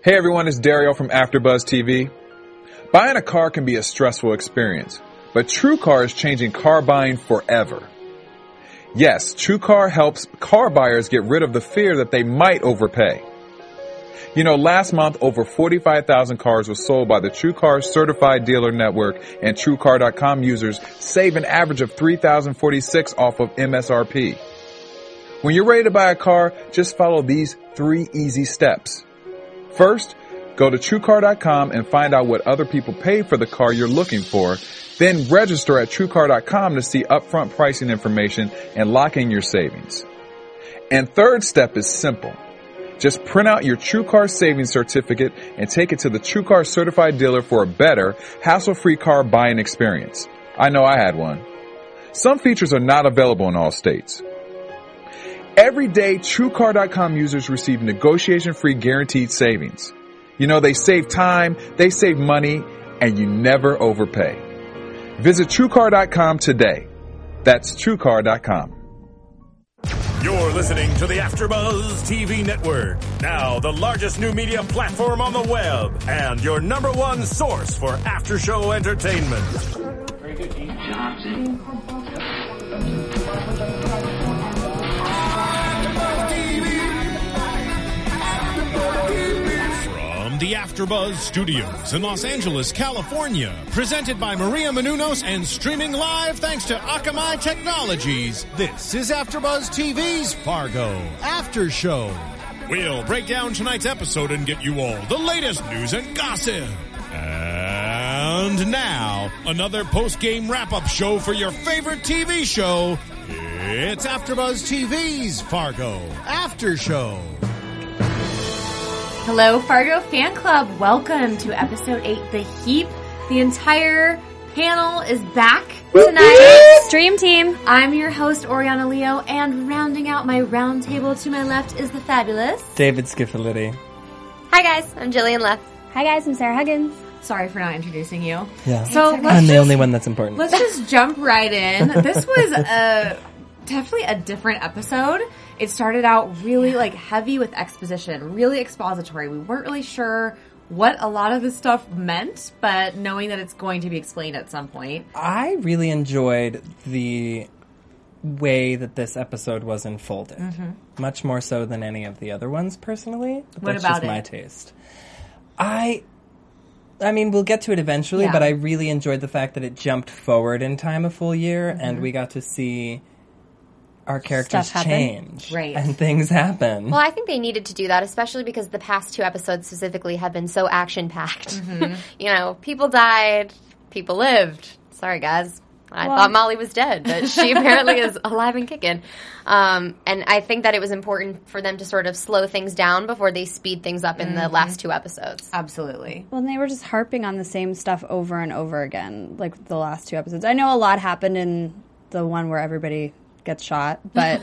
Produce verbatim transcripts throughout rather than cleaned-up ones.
Hey everyone, it's Dario from AfterBuzz T V. Buying a car can be a stressful experience, but TrueCar is changing car buying forever. Yes, TrueCar helps car buyers get rid of the fear that they might overpay. You know, last month, over forty-five thousand cars were sold by the TrueCar Certified Dealer Network, and TrueCar dot com users save an average of three thousand forty-six dollars off of M S R P. When you're ready to buy a car, just follow these three easy steps. First, go to TrueCar dot com and find out what other people paid for the car you're looking for. Then register at TrueCar dot com to see upfront pricing information and lock in your savings. And third step is simple. Just print out your TrueCar savings certificate and take it to the TrueCar certified dealer for a better, hassle-free car buying experience. I know I had one. Some features are not available in all states. Every day, TrueCar dot com users receive negotiation-free guaranteed savings. You know, they save time, they save money, and you never overpay. Visit TrueCar dot com today. That's TrueCar dot com. You're listening to the AfterBuzz T V Network, now the largest new media platform on the web, and your number one source for after-show entertainment. Very good, Dean Johnson. From the AfterBuzz Studios in Los Angeles, California, presented by Maria Menounos and streaming live thanks to Akamai Technologies, this is AfterBuzz T V's Fargo After Show. We'll break down tonight's episode and get you all the latest news and gossip. And now, another post-game wrap-up show for your favorite T V show. It's AfterBuzz T V's Fargo After Show. Hello, Fargo Fan Club. Welcome to episode eight, The Heap. The entire panel is back tonight. Stream team. I'm your host, Oriana Leo, and rounding out my round table to my left is the fabulous David Skiffality. Hi guys, I'm Jillian Leff. Hi guys, I'm Sarah Huggins. Sorry for not introducing you. Yeah. So let's I'm the just, only one that's important. Let's just jump right in. This was a definitely a different episode. It started out really like heavy with exposition, really expository. We weren't really sure what a lot of this stuff meant, but knowing that it's going to be explained at some point. I really enjoyed the way that this episode was unfolded. Mm-hmm. Much more so than any of the other ones, personally. But what that's about just it? my taste. I... I mean, we'll get to it eventually, yeah. but I really enjoyed the fact that it jumped forward in time a full year, mm-hmm. and we got to see our characters change. Right. And things happen. Well, I think they needed to do that, especially because the past two episodes specifically have been so action-packed. Mm-hmm. You know, people died, people lived. Sorry, guys. I well, thought Molly was dead, but she apparently is alive and kicking. Um, and I think that it was important for them to sort of slow things down before they speed things up in mm-hmm. the last two episodes. Absolutely. Well, and they were just harping on the same stuff over and over again, like the last two episodes. I know a lot happened in the one where everybody gets shot, but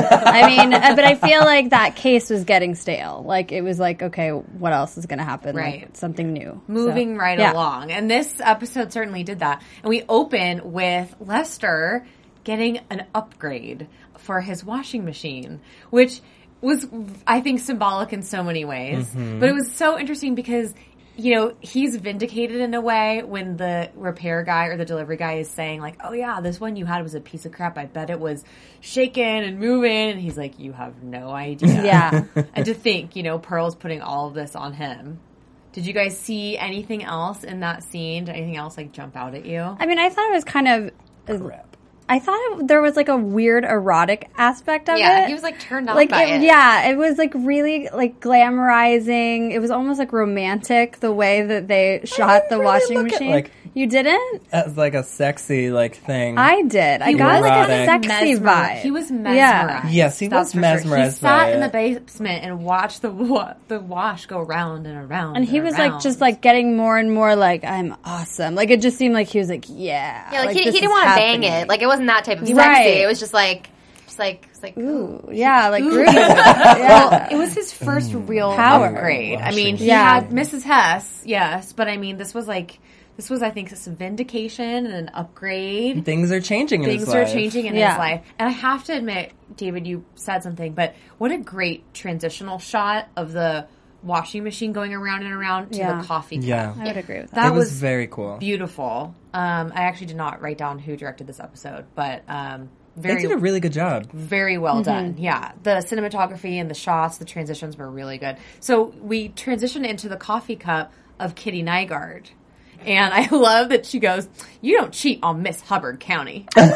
I mean, but I feel like that case was getting stale. Like it was like, okay, what else is going to happen? Right. Like, something new. Moving so, right yeah. along. And this episode certainly did that. And we open with Lester getting an upgrade for his washing machine, which was, I think, symbolic in so many ways. Mm-hmm. But it was so interesting because, you know, he's vindicated in a way when the repair guy or the delivery guy is saying, like, oh, yeah, this one you had was a piece of crap. I bet it was shaking and moving. And he's like, you have no idea. Yeah. And to think, you know, Pearl's putting all of this on him. Did you guys see anything else in that scene? Did anything else, like, jump out at you? I mean, I thought it was kind of... Crap. I thought it, there was, like, a weird erotic aspect of yeah, it. Yeah, he was, like, turned on like, by it, it. Yeah, it was, like, really, like, glamorizing. It was almost, like, romantic, the way that they shot the really washing look at, machine. like, you didn't? As, like, a sexy, like, thing. I did. I He got, was like, a sexy mesmer- vibe. He was mesmerized. Yeah. Yes, he That's was for sure. mesmerized He sat by in it. the basement and watched the wa- the wash go round and around. And he was, like, around. just, like, getting more and more, like, I'm awesome. Like, it just seemed like he was, like, yeah. Yeah, like, like he, he this didn't is want to happening. bang it. Like, it wasn't that type of sexy. Right. It was just like, just like, it's like, Ooh, yeah, like, Ooh. really. Yeah. Well, it was his first real Power. upgrade. I mean, he Yeah. had Missus Hess, yes, but I mean, this was like, this was, I think, some vindication and an upgrade. Things are changing in Things his are life. changing in Yeah. his life. And I have to admit, David, you said something, but what a great transitional shot of the washing machine going around and around to Yeah. the coffee cup. Yeah. I would agree with that. That it was, was very cool. Beautiful. Um, I actually did not write down who directed this episode, but um, They very did a really good job. very well done. Yeah. The cinematography and the shots, the transitions were really good. So we transitioned into the coffee cup of Kitty Nygaard. And I love that she goes, "You don't cheat on Miss Hubbard County." Not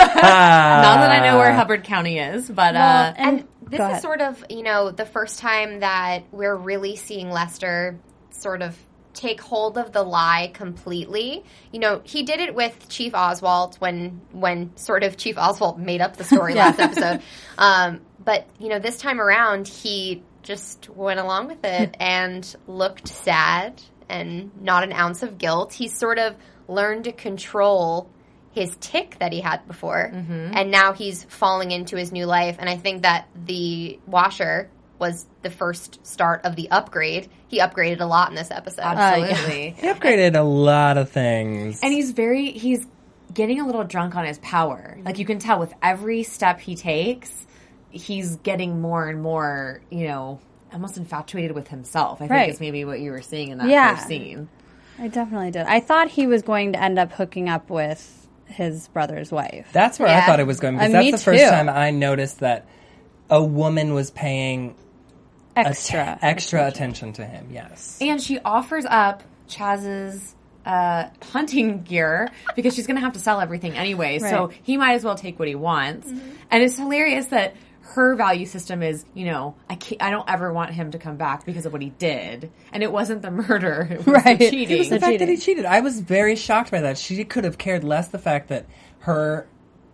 that I know where Hubbard County is, but uh, And this Go is ahead. sort of, you know, the first time that we're really seeing Lester sort of take hold of the lie completely. You know, he did it with Chief Oswald when when sort of Chief Oswald made up the story last episode. Um, but, you know, this time around, he just went along with it and looked sad and not an ounce of guilt. He's sort of learned to control his tick that he had before, Mm-hmm. and now he's falling into his new life. And I think that the washer was the first start of the upgrade. He upgraded a lot in this episode. absolutely. He upgraded a lot of things. And he's very, he's getting a little drunk on his power. Like you can tell with every step he takes, he's getting more and more, you know, almost infatuated with himself. I think Right. is maybe what you were seeing in that Yeah. first scene. I definitely did. I thought he was going to end up hooking up with his brother's wife. That's where I Yeah. thought it was going, because Uh, that's me the first too. time I noticed that a woman was paying Extra. att- extra attention to him. Yes. And she offers up Chaz's uh, hunting gear because she's going to have to sell everything anyway. So Right. he might as well take what he wants. And it's hilarious that her value system is, you know, I can't, I don't ever want him to come back because of what he did. And it wasn't the murder. It was Right. the It cheating. was The the fact that he cheating. cheated, I was very shocked by that. She could have cared less the fact that her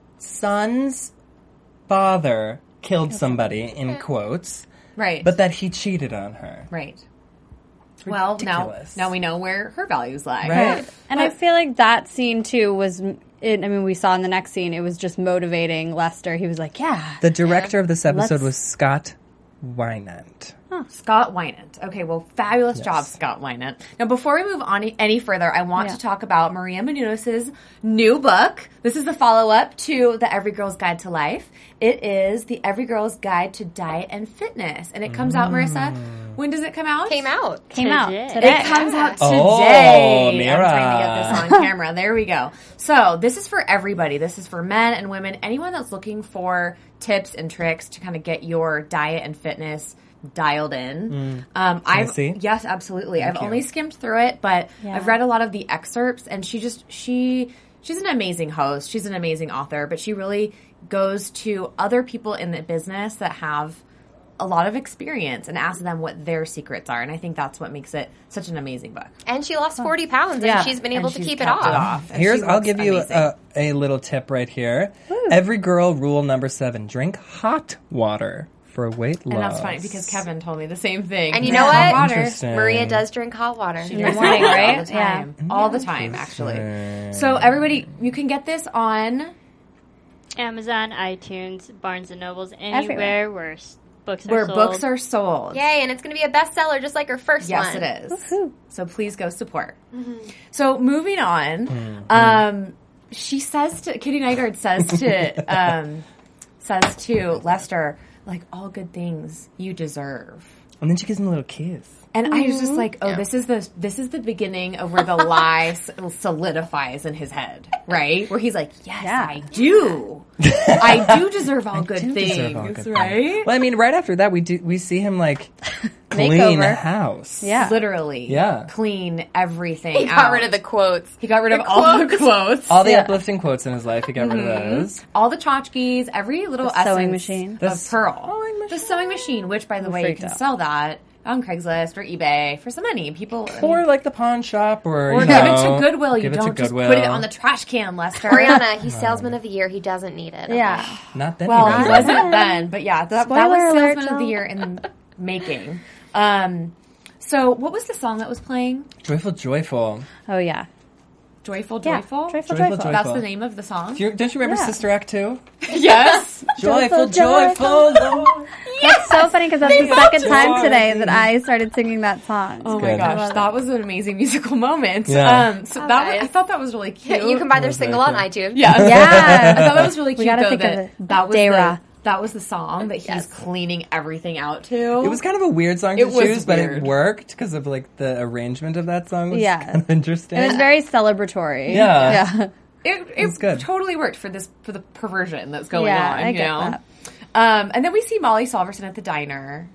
son's father killed somebody, in quotes, right. but that he cheated on her. right. Well, now, ridiculous. now we know where her values lie. Right? And I feel like that scene too was. It, I mean, we saw in the next scene. It was just motivating Lester. He was like, "Yeah, The director of this episode Let's- was Scott Wynant. Scott Wynant. Okay, well, fabulous Yes. job, Scott Wynant. Now, before we move on any further, I want Yeah. to talk about Maria Menounos' new book. This is the follow-up to The Every Girl's Guide to Life. It is The Every Girl's Guide to Diet and Fitness. And it comes out, Marissa, when does it come out? Came out. came out Today. today." It comes out Oh, today. I'm Mira. trying to get this on camera. There we go. So this is for everybody. This is for men and women. Anyone that's looking for tips and tricks to kind of get your diet and fitness dialed in. Um, I I've see? yes, absolutely. I've you. only skimmed through it, but Yeah. I've read a lot of the excerpts, and she just she she's an amazing host. She's an amazing author, but she really goes to other people in the business that have a lot of experience and asks them what their secrets are. And I think that's what makes it such an amazing book. And she lost forty pounds, Yeah. and she's been able And to she's keep it kept off. it off. And Here's, she I'll looks give you amazing. a, a little tip right here. Every girl rule number seven: drink hot water for weight loss. And that's funny because Kevin told me the same thing. And you Yeah. know Hot what? water. Interesting. Maria does drink hot water. She drinks morning, hot water right? all the time. All the time, actually. So everybody, you can get this on Amazon, iTunes, Barnes and Nobles, Everywhere. anywhere where s- books are where sold. books are sold. Yay, and it's going to be a bestseller just like her first Yes, one. it is. So please go support. So moving on, um, she says to Kitty Nygaard says to um, says to Lester, like, all good things you deserve. And then she gives him a little kiss. And I was just like, oh, this is the this is the beginning of where the lie s- solidifies in his head, right? Where he's like, yes, Yeah. I do, I do deserve all good do things, deserve all good things. right? Well, I mean, right after that, we do we see him like clean Makeover. a house. Yeah. Literally, Yeah. clean everything. He got out. rid of the quotes. He got rid of all the quotes, All the Yeah. uplifting quotes in his life, he got rid of those. all the tchotchkes, every little The sewing essence machine. of The pearl. sewing The sewing machine, which, by the way, you freaked can out. sell that on Craigslist or eBay for some money. People, I mean, Or like the pawn shop, or, or you give know, it to Goodwill. You give it to don't just Goodwill. put it on the trash can, Lester. Ariana, he's salesman of the year. He doesn't need it. Yeah. Not that Well, he he wasn't. wasn't then, but yeah, that, that Spoiler was alert, Salesman of the y'all. Year in the making. Um, so, what was the song that was playing? Joyful, joyful. Oh yeah. Joyful, Yeah. joyful. Joyful, Joyful, joyful. joyful. That's the name of the song. Do you, don't you remember Yeah. Sister Act two? Yes. Joyful, joyful. joyful, Lord. That's so funny because that's the second time joy. today that I started singing that song. Oh my good. gosh, that was an amazing musical moment. Yeah. Um, so that was, guys. I thought that was really cute. You can buy their was single very on cool. iTunes. yeah, Yeah. I thought that was really We cute. gotta though, think that of it. that was Dara. the, that was the song that he's Yes. cleaning everything out to. It was kind of a weird song to It was choose, but it weird. worked because of like the arrangement of that song was Yeah. kind of interesting. It was very celebratory. Yeah. Yeah. It, it was good. totally worked for this for the perversion that's going Yeah, on. I you get know? that. Um, and then we see Molly Solverson at the diner,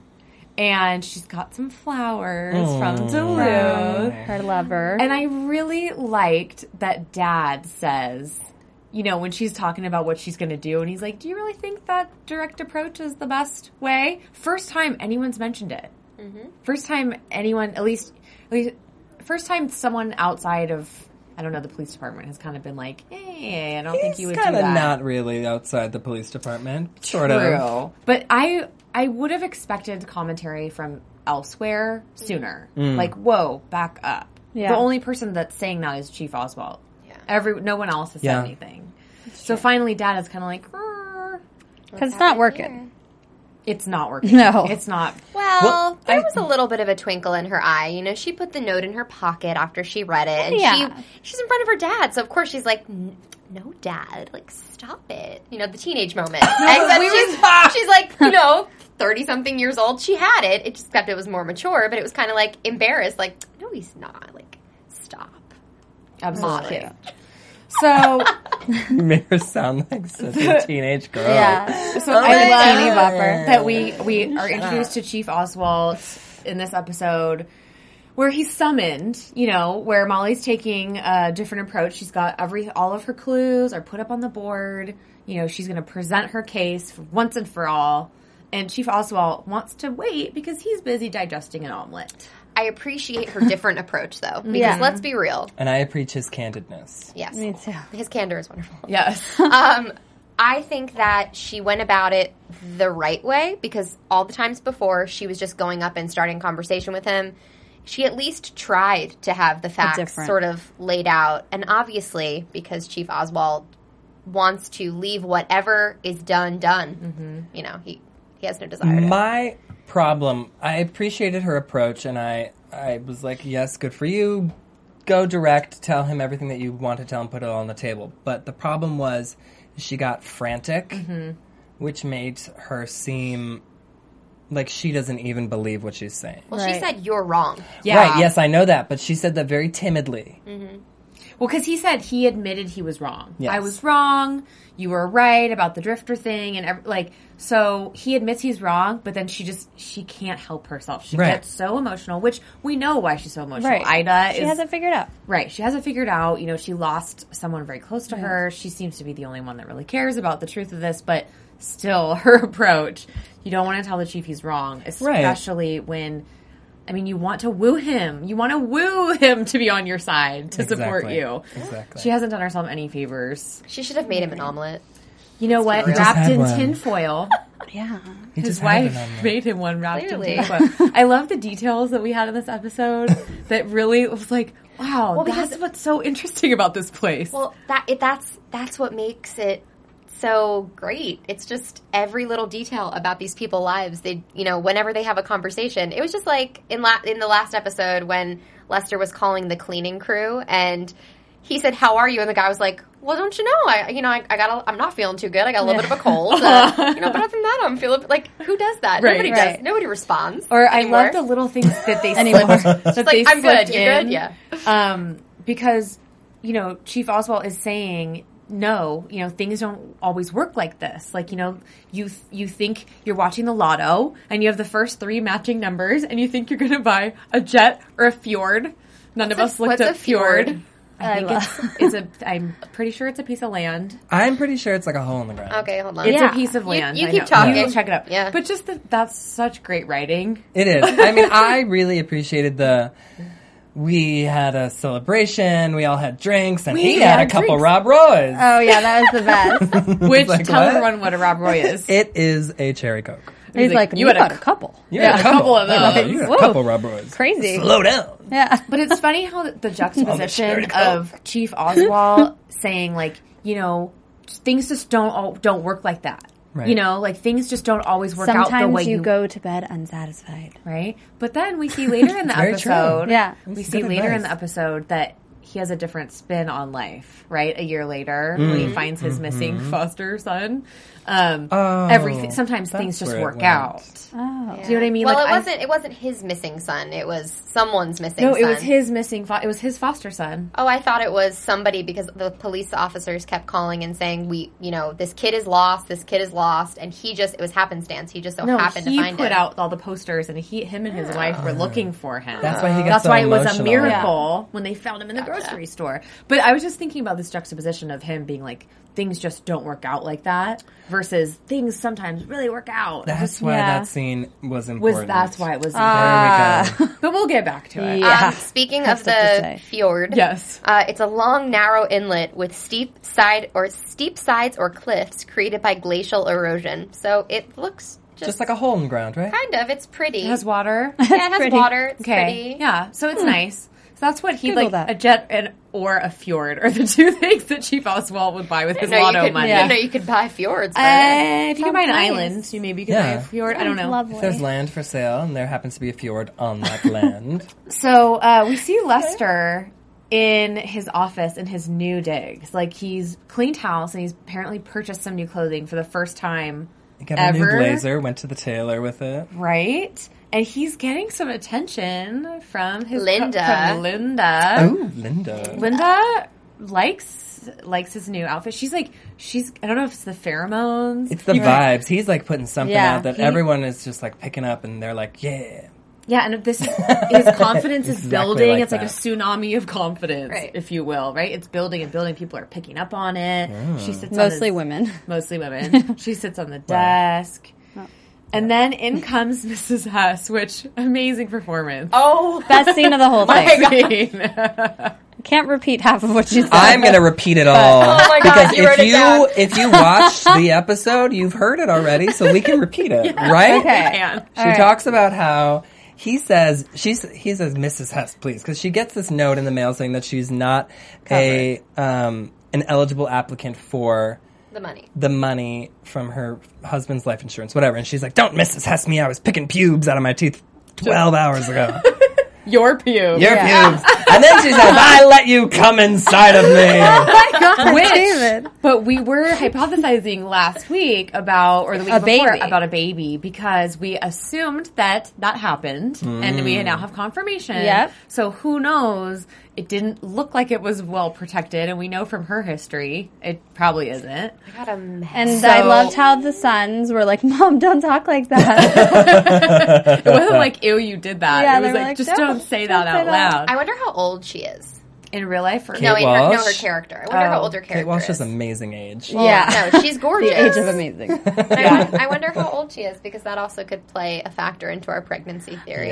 and she's got some flowers from Duluth. Her lover. And I really liked that Dad says, you know, when she's talking about what she's going to do, and he's like, "Do you really think that direct approach is the best way?" First time anyone's mentioned it. Mm-hmm. First time anyone, at least, at least, first time someone outside of, I don't know, the police department has kind of been like, "Hey, I don't think you would do kind of that." not really outside the police department. Sort True. of. But I I would have expected commentary from elsewhere sooner. Like, whoa, back up. Yeah. The only person that's saying that is Chief Oswald. Yeah. Every no one else has Yeah. said anything. So finally, Dad is kind of like, "Grr." Because it's not working. It's not working. No. It's not. Well, Well, there I- was a little bit of a twinkle in her eye. You know, she put the note in her pocket after she read it, and Yeah. she she's in front of her dad, so of course she's like, "N- "No, Dad, like stop it." You know, the teenage moment. Except she's, she's like, you know, thirty something years old. She had it. It just except it was more mature, but it was kind of like embarrassed. Like, no, he's not. Like, stop. Absolutely. Modern. So, You made her sound like such a teenage girl. Yeah. so Like I a love teeny bopper. that we we are introduced to Chief Oswald in this episode, where he's summoned. You know, where Molly's taking a different approach. She's got every all of her clues are put up on the board. You know, she's going to present her case for once and for all. And Chief Oswald wants to wait because he's busy digesting an omelet. I appreciate her different approach, though, because Yeah. let's be real. And I appreciate his candidness. Yes, Me too. his candor is wonderful. Yes. Um, I think that she went about it the right way because all the times before she was just going up and starting a conversation with him. She at least tried to have the facts different- sort of laid out. And obviously, because Chief Oswald wants to leave whatever is done, done, you know, he, he has no desire to. My problem, I appreciated her approach, and I, I was like, yes, good for you. Go direct, tell him everything that you want to tell him, put it all on the table. But the problem was she got frantic, which made her seem like she doesn't even believe what she's saying. Well, she Right. said, you're wrong. Yeah. Right, yes, I know that, but she said that very timidly. Well, because he said he admitted he was wrong. Yes. I was wrong. You were right about the drifter thing, and ev- like so he admits he's wrong. But then she just she can't help herself. She Right. gets so emotional, which we know why she's so emotional. Right. Ida She is has it figured out. right. She hasn't figured out. You know, she lost someone very close to her. She seems to be the only one that really cares about the truth of this. But still, her approach. You don't want to tell the chief he's wrong, especially when. I mean, you want to woo him. You want to woo him to be on your side, to support Exactly. you. Exactly. She hasn't done herself any favors. She should have made him an omelet. You know what? He just Wrapped had in one. tinfoil. Yeah. He His just had wife it on there. made him one wrapped Clearly. in tinfoil. I love the details that we had in this episode that really was like, wow, Well, because- that's what's so interesting about this place. Well, that it, that's that's what makes it so great. It's just every little detail about these people's lives. They, you know, whenever they have a conversation, it was just like in la- in the last episode when Lester was calling the cleaning crew and he said, "How are you?" And the guy was like, "Well, don't you know? I, you know, I, I got, a, I'm not feeling too good. I got a little bit of a cold. Uh, you know, but other than that, I'm feeling like who does that? Right. Nobody Right. does. Nobody responds. or I anymore. love the little things that they Anymore. slipped. that like, they I'm good. slipped You're in. good? Yeah. Um, because you know, Chief Oswald is saying, no, you know, things don't always work like this. Like, you know, you you think you're watching the lotto and you have the first three matching numbers and you think you're going to buy a jet or a fjord. None of What's us a- looked what's up a fjord? I I think love- it's, it's a. I'm pretty sure it's a piece of land. I'm pretty sure it's like a hole in the ground. Okay, hold on. It's Yeah. a piece of You- land. you I keep know. talking. You check it up. Yeah. But just that that's such great writing. It is. I mean, I really appreciated the. We had a celebration. We all had drinks, and We he had, had a couple drinks. Rob Roys. Oh, yeah, that was the best. Which like, tell what? everyone what a Rob Roy is. It is a cherry coke. He's like, like, you you had a got a c- couple. You Yeah, had a couple of Oh, those. you had a Whoa. couple Rob Roys. Crazy. Slow down. Yeah. But it's funny how the cherry juxtaposition Coke. of Chief Oswald saying, like, you know, things just don't all, don't work like that. Right. You know, like things just don't always work out the Sometimes way you, you go to bed unsatisfied. right. But then we see later in the very true. episode, Yeah. we That's see good later in advice. the episode that he has a different spin on life, right? A year later, when he finds his missing foster son. Um, Oh, everything. Sometimes that's things just where it work went. out. Oh. Do you know what I mean? Well, Like, it I- wasn't. It wasn't his missing son. It was someone's missing. No, son. it was his missing. Fo- it was his foster son. Oh, I thought it was somebody because the police officers kept calling and saying, "We, you know, this kid is lost. This kid is lost," and he just it was happenstance. He just so No, happened he to find put it. out all the posters, and he, him, and his wife were looking for him. That's why he gets That's so why it was a emotional. miracle when they found him in the grocery store. But I was just thinking about this juxtaposition of him being like, things just don't work out like that, versus things sometimes really work out. That's why Yeah. that scene was was important. that's why it was. There we go. But we'll get back to it. Yeah. Um, speaking Have of stuff to the say. fjord, Yes. uh, it's a long, narrow inlet with steep side or steep sides or cliffs created by glacial erosion. So it looks just, Just like a hole in the ground, right? kind of. It's pretty. It has water. yeah, it has pretty. water. It's Okay. pretty. Yeah. So it's nice. So that's what he Google like that. a jet and or a fjord are the two things that Chief Oswald would buy with his No, you lotto could, money. yeah. no, you could buy fjords. For it. Uh, if you could buy an Sounds nice. island, you maybe could buy Yeah. a fjord. I don't know. Lovely. If there's land for sale and there happens to be a fjord on that land. So uh, we see Lester in his office in his new digs. Like he's cleaned house and he's apparently purchased some new clothing for the first time He got ever. a new blazer, went to the tailor with it. Right? And he's getting some attention from his Linda. from Linda. Oh, Linda. Linda likes likes his new outfit. She's like she's I don't know if it's the pheromones. It's the vibes. He's like putting something Yeah, out that he- everyone is just like picking up and they're like, yeah. Yeah, and this is, his confidence is Exactly building. like it's like a that. tsunami of confidence, Right. if you will, right? It's building and building. People are picking up on it. She sits Mostly on his, women. mostly women. She sits on the desk. And then in comes Missus Hess, which amazing performance. Oh, Best scene of the whole thing. I mean, Can't repeat half of what she said. I'm gonna repeat it all. Oh my God, because you if wrote it you down. if you watched the episode, you've heard it already, so we can repeat it, right? Okay. man. She All right. talks about how he says she's he says Missus Hess, please, because she gets this note in the mail saying that she's not a um, an eligible applicant for the money. the money from her husband's life insurance, whatever. And she's like, "Don't Missus Hess me! I was picking pubes out of my teeth twelve hours ago. Your pube. Your pubes." And then she says, "I let you come inside of me." Which, David. but we were hypothesizing last week about, or the week A before, baby. about a baby because we assumed that that happened, and we now have confirmation. Yep. So who knows? It didn't look like it was well protected, and we know from her history it probably isn't. I got a mess. And So- I loved how the sons were like, "Mom, don't talk like that." It wasn't like, ew, you did that. Yeah, it was they were like, like, just "Don't- don't say that don't say out that." loud. I wonder how old she is. In real life, or No, in her, no, her Walsh? character. I wonder how Oh. old her character Kate Walsh is. is amazing age. Yeah. No, she's gorgeous. The age of amazing. And I, won- I wonder how old she is because that also could play a factor into our pregnancy theory.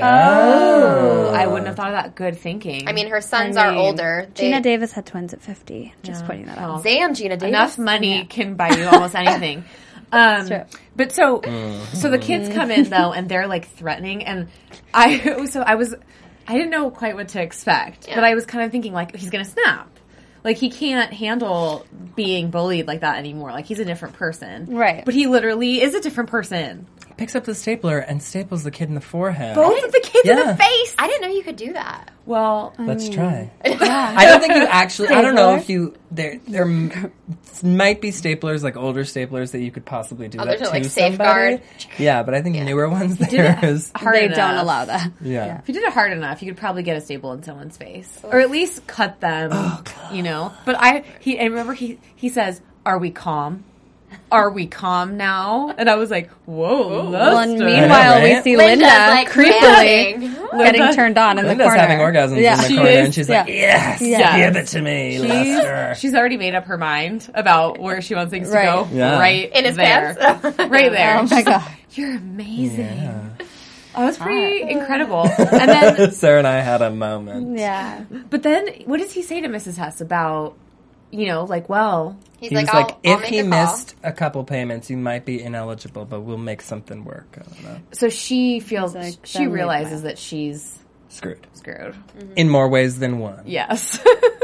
Oh, I wouldn't have thought of that. Good thinking. I mean, her sons I are mean, older. They, Gina Davis had twins at fifty. Just pointing that out. Damn, Gina Davis. enough money can buy you almost anything. Um, true. but so, so the kids come in though, and they're like threatening, and I, so I was, I didn't know quite what to expect, Yeah. but I was kind of thinking like he's gonna snap, like he can't handle being bullied like that anymore. Like he's a different person, Right. But he literally is a different person. Picks up the stapler and staples the kid in the forehead. Both of the kids in Yeah. the face. I didn't know you could do that. Well, Let's try. I don't think you actually. I don't know if you there. There m- might be staplers, like older staplers, that you could possibly do Oh, that there's to no, like, somebody. safeguard. Yeah, but I think newer ones there's. hard They enough. don't allow that. Yeah. If you did it hard enough, you could probably get a staple in someone's face, or at least cut them. You know. But I, he, I remember he he says, "Are we calm? Are we calm now?" And I was like, "Whoa!" Well, and Lester. meanwhile, we Right? see Linda's, Linda like, creepily panting. getting turned on in Linda's the corner. having orgasms Yeah. in the She corner, is- and she's like, yeah. "Yes, Yeah. give it to me, Lester." She's, she's already made up her mind about where she wants things Right. to go. Yeah. Right In his there. pants. right there. Oh my She's god. like, "You're amazing." Oh, it was pretty incredible. And then, Sarah and I had a moment. Yeah. but then, what does he say to Missus Hess about, you know, like, well, He's He like, was I'll, like, I'll if make he a call. missed a couple payments, you might be ineligible, but we'll make something work. I don't know. so she feels, He's like, she then leave realizes my- that she's Screwed. screwed. In more ways than one. Yes.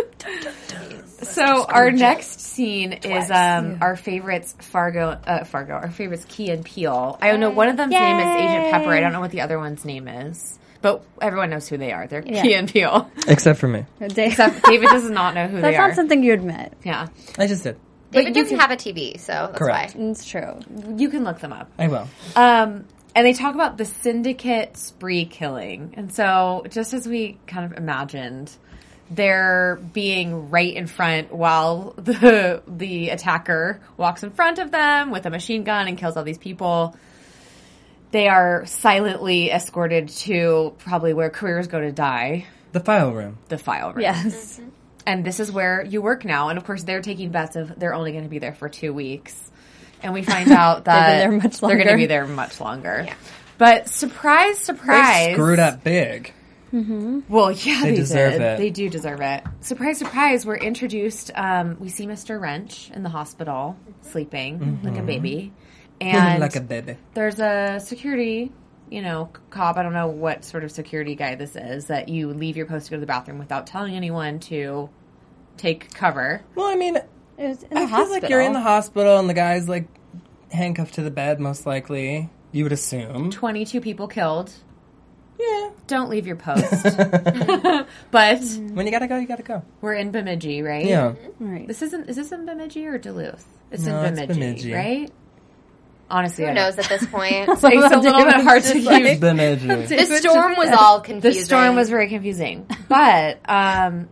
So our next scene is um, our favorites, Fargo, uh, Fargo. Our favorites, Key and Peele. I don't know one of them's name is Agent Pepper. I don't know what the other one's name is. But everyone knows who they are. They're Yeah. Key and Peele. Except for me. Dave, Except David does not know who that's they are. not something you admit. Yeah. I just did. David you doesn't can- have a T V, so that's Correct. why. It's true. You can look them up. I will. Um, and they talk about the syndicate spree killing. And so, just as we kind of imagined, they're being right in front while the the attacker walks in front of them with a machine gun and kills all these people. They are silently escorted to probably where careers go to die, The file room. the file room. Yes. And this is where you work now. And of course, they're taking bets of they're only going to be there for two weeks. And we find out that They've been there much they're going to longer. be there much longer. But surprise, surprise. They screwed up big. Well, yeah, They they, deserve did. it. They do deserve it. Surprise, surprise. We're introduced. Um, we see Mister Wrench in the hospital, sleeping like a baby. And like a baby. there's a security, you know, cop. I don't know what sort of security guy this is, that you leave your post to go to the bathroom without telling anyone to take cover. Well, I mean, It was in the I feel hospital. like you're in the hospital and the guy's like handcuffed to the bed, most likely. You would assume. twenty-two people killed. Yeah. Don't leave your post. But When you gotta go, you gotta go. we're in Bemidji, right? Yeah. Right. This isn't. Is this in Bemidji or Duluth? It's No, in it's Bemidji, Bemidji. right? Honestly, I Who don't- knows at this point? It's a little bit hard to Just keep. It's Bemidji. The storm was all The confusing. storm was very confusing, but um,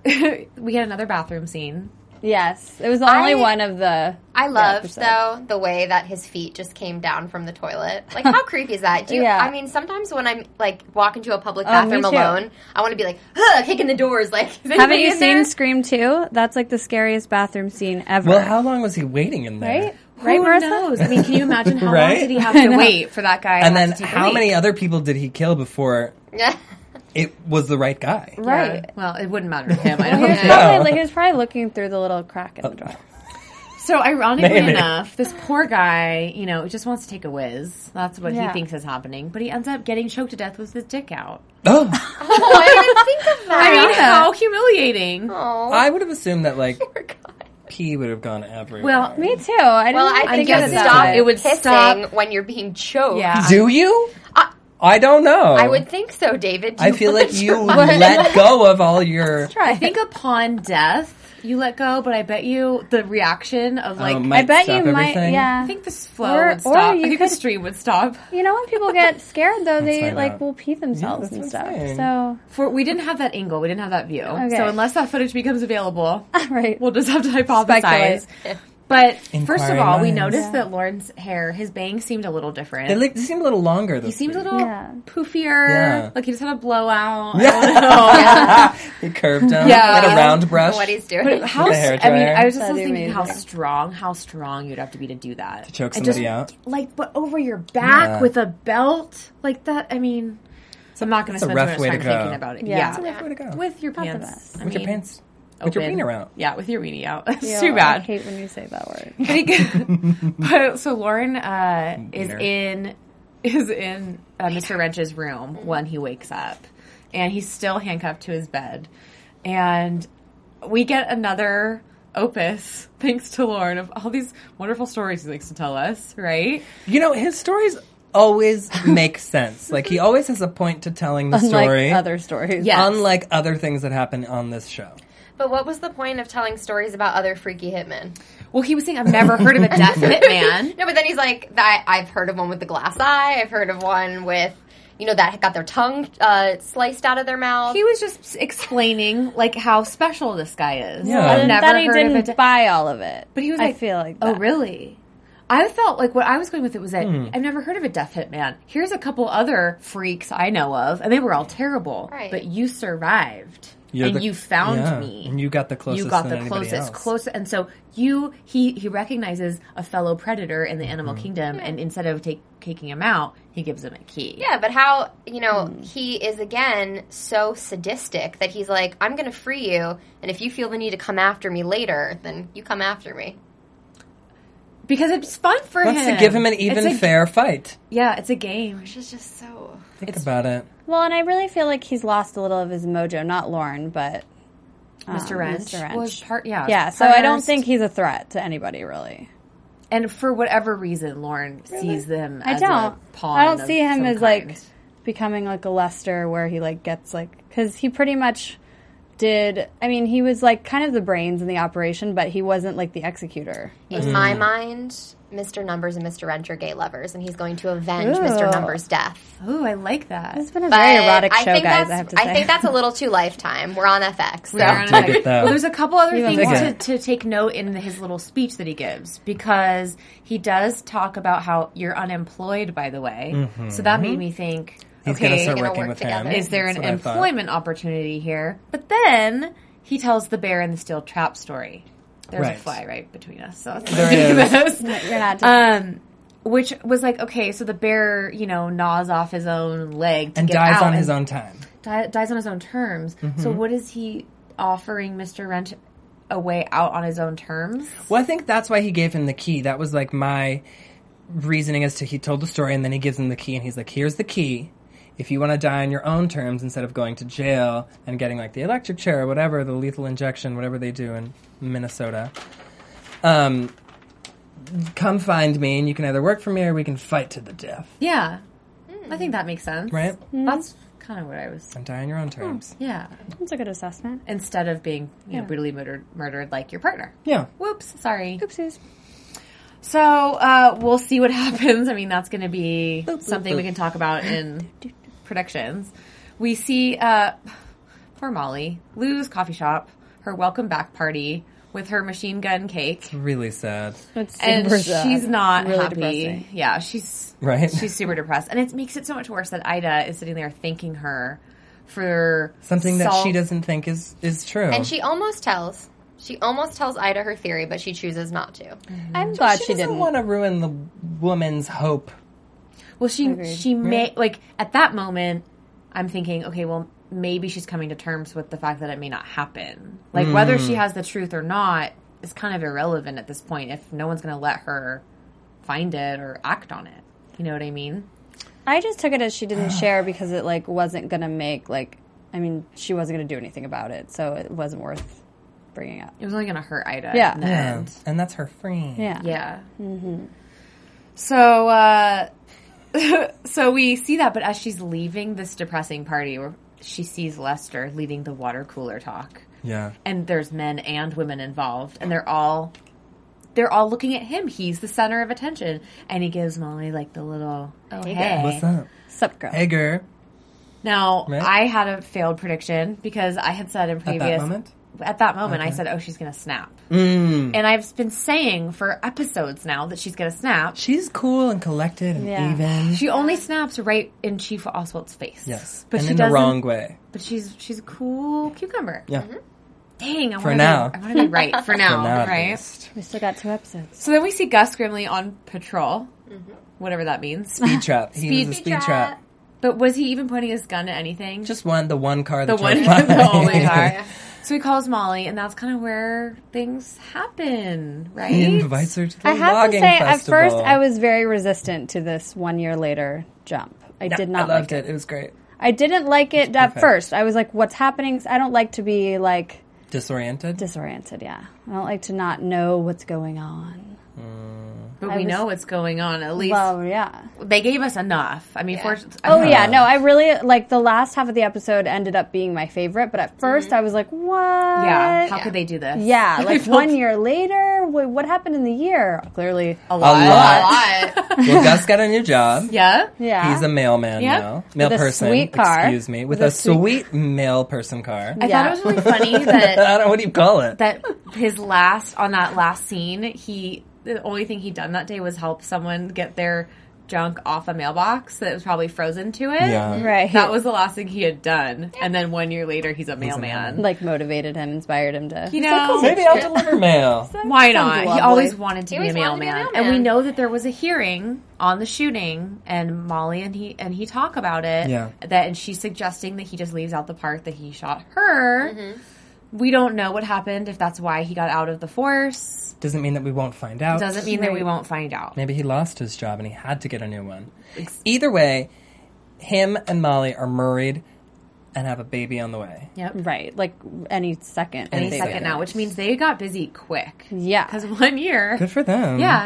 we get another bathroom scene. Yes. It was the only I- one of the. I loved episode. though the way that his feet just came down from the toilet. Like, how creepy is that? Do you? Yeah. I mean, sometimes when I'm like walking to a public Oh, me bathroom too. alone, I want to be like, huh, kicking the doors. Like, is Haven't anybody you in seen there? Scream two? That's like the scariest bathroom scene ever. Well, how long was he waiting in there? right? Right, Who Marissa? knows? I mean, can you imagine how Right? long did he have I to know. wait for that guy? And to have then to take a how leak? many other people did he kill before Yeah. it was the right guy? Right. Yeah. Well, it wouldn't matter to him. I He was, don't think. probably, like, he was probably looking through the little crack in the door. So ironically Maybe. enough, this poor guy, you know, just wants to take a whiz. That's what Yeah. he thinks is happening. But he ends up getting choked to death with his dick out. Oh, Oh, I didn't even think of that. I mean, how humiliating. Oh, I would have assumed that like poor guy. pee would have gone everywhere. Well, Me too. I didn't Well, I think think of it it would that stop. way. It would pissing stop- when you're being choked. Yeah. do you? I- I don't know. I would think so, David. Do I you feel wanna like you try? let go of all your. Try. I think upon death, you let go, but I bet you the reaction of like, Um, I might bet stop you might. everything. Yeah. I think the flow Or- would or stop. you I think could- the stream would stop. You know when people get scared though, they find like out. will pee themselves that's and what stuff. I'm saying. So For we didn't have that angle, we didn't have that view. Okay. So unless that footage becomes available, right. we'll just have to hypothesize. Speculate. But first of Inquiring all, we minds. noticed Yeah. that Lauren's hair, his bangs seemed a little different. They, like, they seemed a little longer. he This seemed a week. little Yeah. poofier. Yeah. Like he just had a blowout. I Yeah. don't know. He curved him Yeah. like a round brush. What he's doing. But how? With a hair I mean, dryer. I was just That'd be thinking how amazing. strong, how strong you'd have to be to do that. To choke somebody out? Like, but over your back Yeah. with a belt like that. I mean, I'm not going to It's a spend too rough much way to time go. thinking about it. Yeah. Yeah, It's a Rough way to go. with your Not the pants. best. I With your mean, pants. With your open. wiener out. Yeah, with your weenie out. It's Ew, too I bad. hate when you say that word. But, he- but so Lauren uh, is Wiener. in is in uh, Mister Wrench's room when he wakes up, and he's still handcuffed to his bed, and we get another opus thanks to Lauren of all these wonderful stories he likes to tell us. Right? You know, his stories always make sense. Like, he always has a point to telling the Unlike story. other stories. Yeah. Yes. Unlike other things that happen on this show. But what was the point of telling stories about other freaky hitmen? Well, he was saying, "I've never heard of a deaf hitman." No, but then he's like, I, I've heard of one with the glass eye. I've heard of one with, you know, that got their tongue uh, sliced out of their mouth. He was just explaining like how special this guy is. Yeah. I've And never that he heard didn't of a de- buy all of it. But he was I like, feel like oh, that. really? I felt like what I was going with it was that Hmm. I've never heard of a deaf hitman. Here's a couple other freaks I know of, and they were all terrible. Right. But you survived, You're and the- you found yeah, me. and you got the closest You got than the anybody closest, else. close, and so you he he recognizes a fellow predator in the animal Mm-hmm. kingdom, and instead of take, taking him out, he gives him a key. Yeah, but how, you know, Hmm. he is, again, so sadistic that he's like, I'm going to free you, and if you feel the need to come after me later, then you come after me. Because it's fun for Wants him. to give him an even It's a- fair fight. Yeah, it's a game. Which is just so... Think about it. Well, and I really feel like he's lost a little of his mojo. Not Lauren, but um, Mister Wrench, Mister Wrench. was part. Yeah, yeah, so I don't think he's a threat to anybody, really. And for whatever reason, Lauren sees them. I as don't. A pawn I don't of see him some as, like, kind. becoming like a Lester where he like gets like, because he pretty much did, I mean, he was like kind of the brains in the operation, but he wasn't like the executor. In my mind, Mister Numbers and Mister Wrench are gay lovers, and he's going to avenge Ooh. Mister Numbers' death. Ooh, I like that. It's been a But very erotic I show, think guys, that's, I have to say. I think that's a little too Lifetime. We're on F X. So. We are on Dig a- it, though. well, there's a couple other You things don't to, think to take note in his little speech that he gives, because he does talk about how you're unemployed, by the way. So that made me think, He's okay, going to start gonna working work with together. him. is there an That's what I thought. employment opportunity here? But then he tells the bear in the steel trap story. There's Right. a fly right between us. So it's There is. You're not just, um, which was like, okay, so the bear, you know, gnaws off his own leg to And get dies out on his and own time. di- dies on his own terms. Mm-hmm. So what is he offering Mister Wrench a way out on his own terms? Well, I think that's why he gave him the key. That was like my reasoning as to he told the story, and then he gives him the key, and he's like, here's the key. If you want to die on your own terms instead of going to jail and getting like the electric chair or whatever, the lethal injection, whatever they do in Minnesota, um, come find me and you can either work for me or we can fight to the death. Yeah, I think that makes sense. Right? That's kind of what I was. And die on your own terms. Yeah, that's a good assessment. instead of being you know Yeah. brutally murdered, murdered like your partner. Yeah. Whoops, sorry. Oopsies. So uh, we'll see what happens. I mean, that's going to be boop, something boop. we can talk about in predictions. We see uh, poor Molly, Lou's coffee shop, her welcome back party with her machine gun cake, Really sad. It's and super sad. she's not really happy. depressing. Yeah, she's Right? she's super depressed, and it makes it so much worse that Ida is sitting there thanking her for Something that salt- she doesn't think is, is true. And she almost tells. She almost tells Ida her theory, but she chooses not to. I'm glad she, she, doesn't didn't. want to ruin the woman's hope. Well, she Agreed. she may like at that moment. I'm thinking, okay, well, maybe she's coming to terms with the fact that it may not happen. Like whether she has the truth or not is kind of irrelevant at this point. If no one's going to let her find it or act on it, you know what I mean? I just took it as she didn't share because it like wasn't gonna make like. I mean, she wasn't gonna do anything about it, so it wasn't worth bringing up. It was only going to hurt Ida. Yeah. in the Yeah. end. And that's her friend. Yeah. Yeah. Mm-hmm. So, uh, so we see that, but as she's leaving this depressing party, where she sees Lester leading the water cooler talk, Yeah. and there's men and women involved, and they're all they're all looking at him. He's the center of attention, and he gives Molly like the little oh hey. Hey, What's up? Sup, girl. Hey, girl. Now Right? I had a failed prediction because I had said in At previous that moment? at that moment I Okay. said, oh, she's gonna snap, Mm. and I've been saying for episodes now that she's gonna snap. She's cool and collected and Yeah. even. She only snaps right in Chief Oswald's face. Yes. but and she in the doesn't. wrong way. But she's she's a cool cucumber. Yeah. Dang, I For want now. Be, I want to be right for now, For now, at right? least. We still got two episodes. So then we see Gus Grimley on patrol, whatever that means. Speed trap. He Speed was a speed trap. But was he even pointing his gun at anything? Just one, the one car the that one, drove by. the only car. So he calls Molly, and that's kind of where things happen, right? He invites her to the I have to logging say, festival. at first, I was very resistant to this one year later jump. I Yeah, did not I loved like it. it. It was great. I didn't like it at perfect. first. I was like, what's happening? I don't like to be like Disoriented. disoriented, yeah. I don't like to not know what's going on. But I we was- know what's going on. At least Well, yeah. they gave us enough. I mean, for, I Oh mean, yeah, no, I really like the last half of the episode ended up being my favorite, but at 1st I was like, what? yeah. How Yeah. could they do this? Yeah, I like felt one year later, what, what happened in the year? Clearly, a lot. A A lot. lot. Well, Gus got a new job. Yeah. yeah. He's a mailman Yeah. now. Mail With a person. sweet car. Excuse me. With, With a, a sweet- sweet mail person car. I Yeah. thought it was really funny I that don't know, what do you call it? that his last on that last scene, he the only thing he'd done that day was help someone get their junk off a mailbox that was probably frozen to it. Yeah. right. That was the last thing he had done. And then one year later, he's a a mailman. mailman. like motivated him, inspired him to. You know, Maybe I'll deliver mail. why sounds not? He lovely. always wanted to He be a always wanted to be a mailman. mailman. And we know that there was a hearing on the shooting, and Molly and he and he talk about it. Yeah. That and she's suggesting that he just leaves out the part that he shot her. We don't know what happened, if that's why he got out of the force. Doesn't mean that we won't find out. Doesn't mean that we Right. won't find out. Maybe he lost his job and he had to get a new one. Either way, him and Molly are married and have a baby on the way. Yep. Right, like any second. Any they second did. now, which means they got busy quick. Yeah. Because one year. Good for them. Yeah.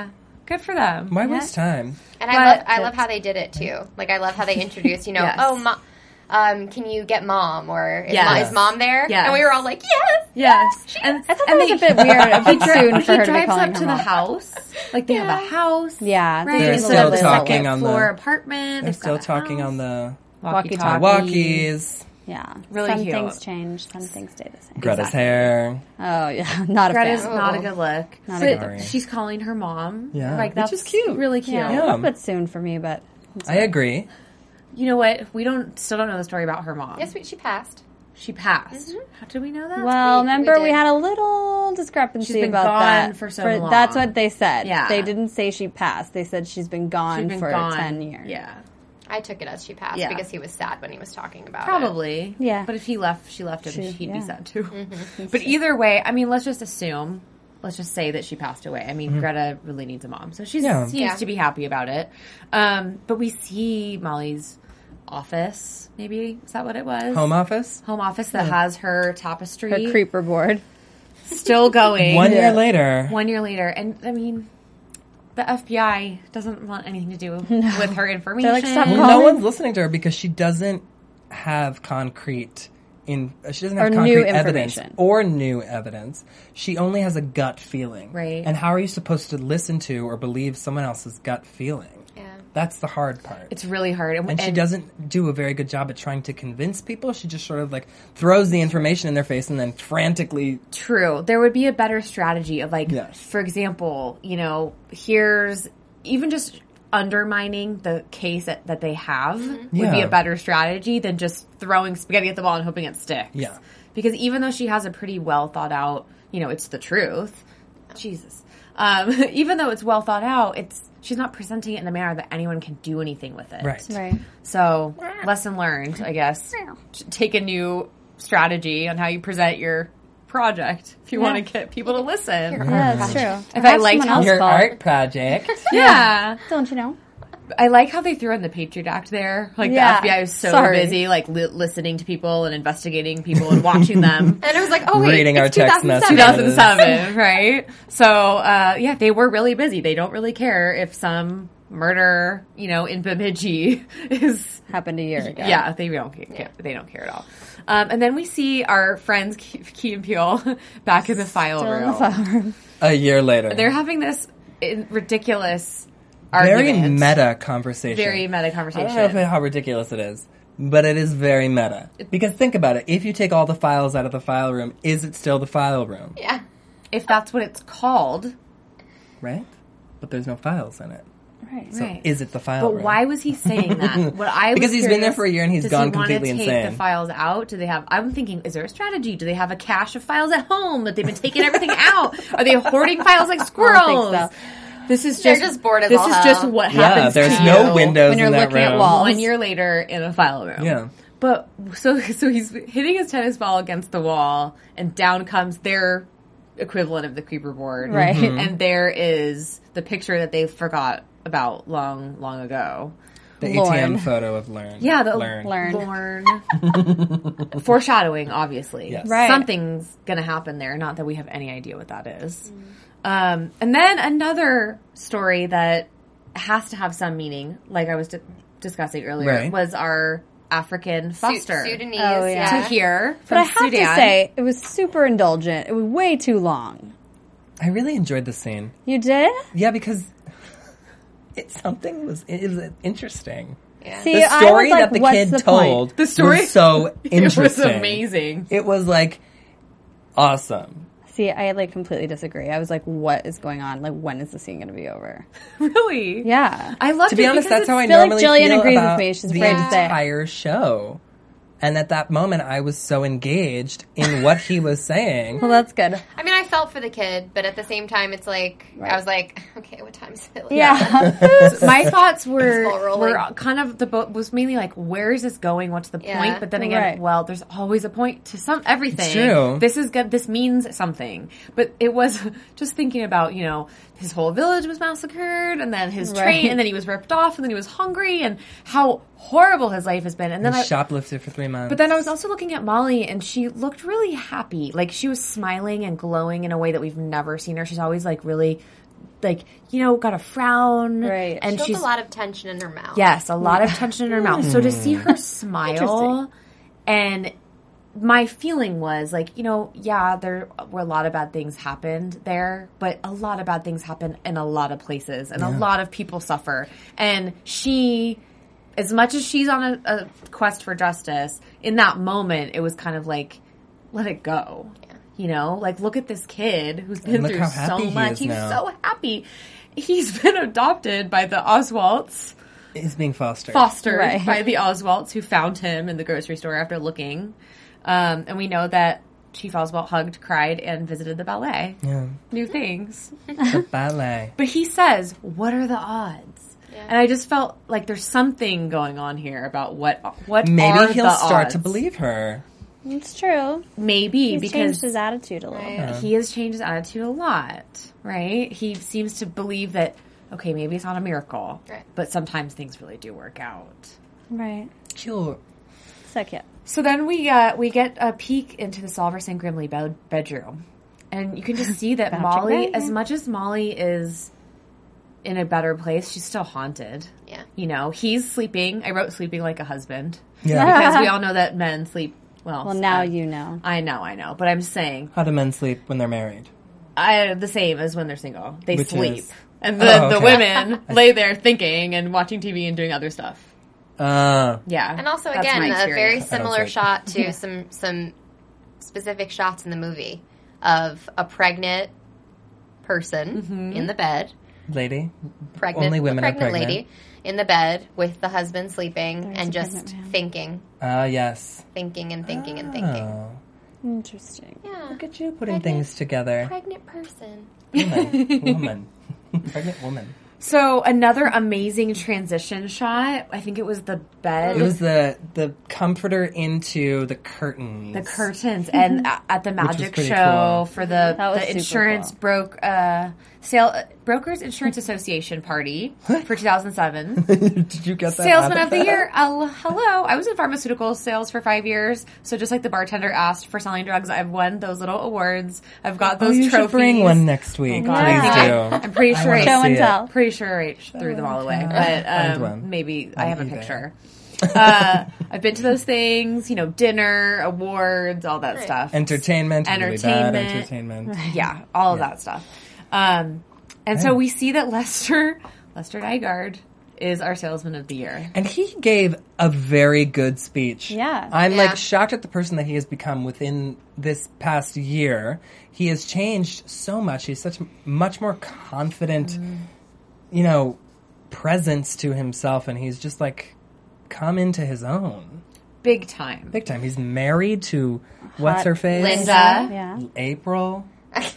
Good for them. Why waste time? And I But- love I love how they did it too. Like I love how they introduced, you know, Yes. oh, mo- um, can you get mom or is, Yes. mom, is mom there? Yes. And we were all like, yes. Yes. And I thought and that was they- a bit weird, a bit soon for he her to be drives calling up her to the mom. house. Like they have a house. Yeah, Right. They're Instead still of a talking second on the- floor apartment. They're They've still got a talking house. on the Walkie-talkie. walkies. Yeah, Really some cute. things change, some things stay the same. Greta's Exactly. hair. Oh yeah, not a Greta's fan. not a good look. Not a but good look. she's calling her mom. Yeah. Like Which that's is cute. Really cute. Yeah, Yeah. a little bit soon for me, but I agree. You know what? We don't still don't know the story about her mom. Yes, we, she passed. She passed. How did we know that? well, we- we remember we, did. had a little discrepancy She's been about gone that. for so long. That's what they said. Yeah. They didn't say she passed. They said she's been gone She's been for gone. ten years. Yeah. I took it as she passed Yeah. because he was sad when he was talking about it. Probably. Yeah. But if he left, she left him, She- he'd yeah. be sad too. But either way, I mean, let's just assume, let's just say that she passed away. I mean, Greta really needs a mom. So she Yeah. seems Yeah. to be happy about it. Um, but we see Molly's office, maybe? Is that what it was? Home office. Home office that has her tapestry Her creeper board. still going. One year later. One year later. And, I mean... The F B I doesn't want anything to do with her information. like, stop Well, calling. no one's listening to her because she doesn't have concrete in. uh, She doesn't have Or concrete new evidence information. or new evidence. She only has a gut feeling. Right. And how are you supposed to listen to or believe someone else's gut feeling? Yeah. That's the hard part. It's really hard. and she doesn't do a very good job at trying to convince people. She just sort of like throws the information in their face and then frantically. True. There would be a better strategy of like, Yes. for example, you know, here's even just undermining the case that, that they have would be Yeah. a better strategy than just throwing spaghetti at the wall and hoping it sticks. Yeah. Because even though she has a pretty well thought out, you know, it's the truth. Jesus. Um, even though it's well thought out, it's she's not presenting it in a manner that anyone can do anything with it. Right. Right. So, lesson learned, I guess. Take a new strategy on how you present your project if you want to get people to listen. Yeah, that's true. If I liked how Your fault. art project. Yeah. Don't you know? I like how they threw in the Patriot Act there. Like, Yeah. the F B I is so Sorry. busy, like, li- listening to people and investigating people and watching them. And it was like, oh wait, Reading our it's text two thousand seven. messages. two thousand seven, right? So, uh, yeah, they were really busy. They don't really care if some murder, you know, in Bemidji is... Happened a year ago. Yeah, they don't care. They don't care at all. Um, and then we see our friends Key Key and Peele back in the file Still in room. the file room. A year later. They're having this uh, ridiculous very argument. meta conversation. Very meta I conversation. don't know if- how ridiculous it is, but it is very meta. Because think about it. If you take all the files out of the file room, is it still the file room? Yeah. If that's what it's called, Right? But there's no files in it. Right. So right? is it the file But room? why was he saying that? What I was Because he's been there curious, for a year and he's does gone he wanna completely take insane. the files out? Do they have? I'm thinking, is there a strategy? Do they have a cache of files at home that they've been taking everything out? Are they hoarding files like squirrels? so. This is They're just, just bored as This all is hell. just what Yeah, happens. there's to no you windows when you're in that looking at room. walls. One year later in a file room. Yeah. But so so he's hitting his tennis ball against the wall, and down comes their equivalent of the creeper board. Right. Mm-hmm. And there is the picture that they forgot about long, long ago. The A T M Lorne. photo of Learn. Yeah, the Learn. Learn. Lorne. Foreshadowing, obviously. Yes. Right. Something's going to happen there. Not that we have any idea what that is. Um, and then another story that has to have some meaning, like I was di- discussing earlier, Right. was our African Su- foster. Sudanese. Oh, yeah. To yeah. hear But from I have Sudan. to say, it was super indulgent. It was way too long. I really enjoyed the scene. You did? Yeah, because it something was it was interesting. Yeah. See, The I story was like, that the what's kid the told point? The story- was so It interesting. was amazing. It was like awesome. See, I like completely disagree. I was like, what is going on? Like, when is the scene going to be over? Really? Yeah. I loved To be it honest, because that's how I it's- feel like normally Jillian feel agrees with about me. She's the afraid to say it. entire show. And at that moment, I was so engaged in what he was saying. Well, that's good. I mean, I felt for the kid, but at the same time, it's like I was like, okay, what time is it? Like, Yeah. my thoughts were Ball rolling. were kind of the boat was mainly like, where is this going? What's the Yeah. point? But then again, Right. well, there's always a point to some everything. It's true. This is good. This means something. But it was just thinking about, you know, his whole village was massacred, and then his train, Right. and then he was ripped off, and then he was hungry, and how horrible his life has been. And then He I, shoplifted for three months. But then I was also looking at Molly, and she looked really happy. Like, she was smiling and glowing in a way that we've never seen her. She's always, like, really like, you know, got a frown. Right. And She she's has a lot of tension in her mouth. Yes, a lot of tension in her mouth. So to see her smile, and my feeling was like, you know, yeah, there were a lot of bad things happened there, but a lot of bad things happen in a lot of places, and yeah. a lot of people suffer. And she, as much as she's on a, a quest for justice, in that moment, it was kind of like, let it go. Yeah. You know, like, look at this kid who's been look through how happy so he much. is He's now. so happy. He's been adopted by the Oswalds. He's being fostered. Fostered Right. by the Oswalds, who found him in the grocery store after looking. Um, and we know that Chief Oswald hugged, cried, and visited the ballet. Yeah. New things. The ballet. But he says, what are the odds? Yeah. And I just felt like there's something going on here about what what Maybe are he'll the start odds. to believe her. It's true. Maybe He's because changed his attitude a little right, bit. he has changed his attitude a lot, right? He seems to believe that, okay, maybe it's not a miracle, right. but sometimes things really do work out. Right. Cute. So cute. So then we uh, we get a peek into the Solvers and Grimley bed- bedroom, and you can just see that Molly, Ryan. as much as Molly is in a better place, she's still haunted. Yeah. You know, he's sleeping. I wrote sleeping like a husband. Yeah. Because we all know that men sleep well. Well, now uh, you know. I know, I know. But I'm saying, How do men sleep when they're married? I the same as when they're single. They Which sleep. is? And the, Oh, the okay. women lay there thinking and watching T V and doing other stuff. Uh, Yeah. And also, That's again, my a very experience. similar sleep. shot to some some specific shots in the movie of a pregnant person Mm-hmm. in the bed, lady. pregnant, Only women a are pregnant, pregnant. lady in the bed with the husband sleeping There's and a just pregnant man. thinking, Ah, yes. thinking and thinking and thinking. Oh, Interesting. Yeah, look at you putting Pregnant. things together. pregnant person. Woman. Woman. Pregnant woman. So another amazing transition shot. I think it was the bed. It was the the comforter into the curtains. the curtains and a- at the was magic pretty show cool. for the, That was the super insurance cool. broke uh sale uh, brokers insurance association party for two thousand seven. Did you get that? Salesman out of the year. Uh, hello. I was in pharmaceutical sales for five years. So just like the bartender asked for selling drugs, I've won those little awards. I've got Oh, those you trophies. should bring one next week. God, Please I think do. I- I'm pretty I sure wanna I- Show see and it. tell. Pretty sure I threw them all away, but Find um, one. maybe On I have a eBay. picture. uh, I've been to those things, you know, dinner, awards, all that stuff. Entertainment. Really bad Entertainment. entertainment. Yeah, all of that stuff. Um, and so we see that Lester, Lester Nygaard is our salesman of the year. And he gave a very good speech. Yeah. I'm Yeah. like shocked at the person that he has become within this past year. He has changed so much. He's such much more confident, Mm-hmm. you know, presence to himself, and he's just like come into his own Big time. big time. He's married to what's Hot her face? Linda. Yeah. April,